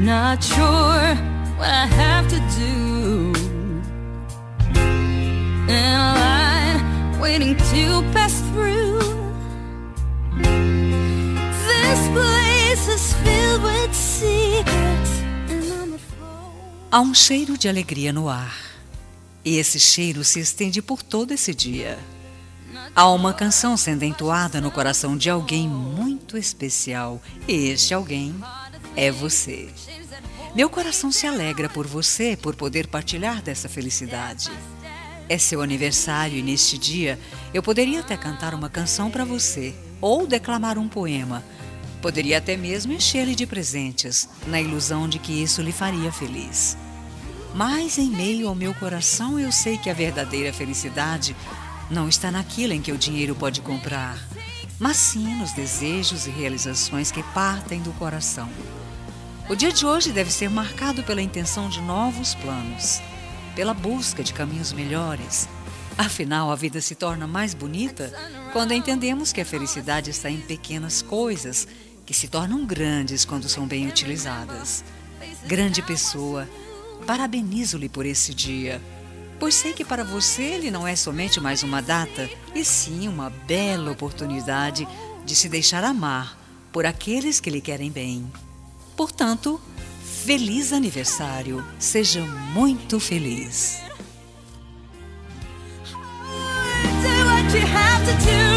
Not sure what I have to do. In a line waiting to pass through. This place is filled with secrets and I'm at home. Há um cheiro de alegria no ar. E esse cheiro se estende por todo esse dia. Há uma canção sendo entoada no coração de alguém muito especial. E este alguém é você. Meu coração se alegra por você, por poder partilhar dessa felicidade. É seu aniversário e neste dia eu poderia até cantar uma canção para você ou declamar um poema. Poderia até mesmo encher-lhe de presentes, na ilusão de que isso lhe faria feliz. Mas em meio ao meu coração eu sei que a verdadeira felicidade não está naquilo em que o dinheiro pode comprar, mas sim nos desejos e realizações que partem do coração. O dia de hoje deve ser marcado pela intenção de novos planos, pela busca de caminhos melhores. Afinal, a vida se torna mais bonita quando entendemos que a felicidade está em pequenas coisas que se tornam grandes quando são bem utilizadas. Grande pessoa, parabenizo-lhe por esse dia, pois sei que para você ele não é somente mais uma data, e sim uma bela oportunidade de se deixar amar por aqueles que lhe querem bem. Portanto, feliz aniversário, seja muito feliz. Do what you have to do.